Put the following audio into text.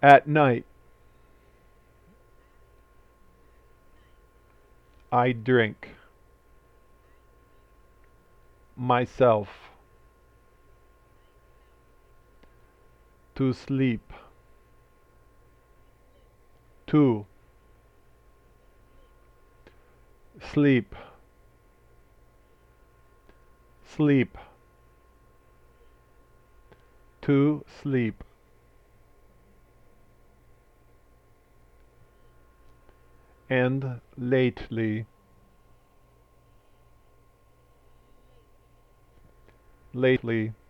At night, I drink. Myself. To sleep. To sleep. Sleep. To sleep. And lately. Lately.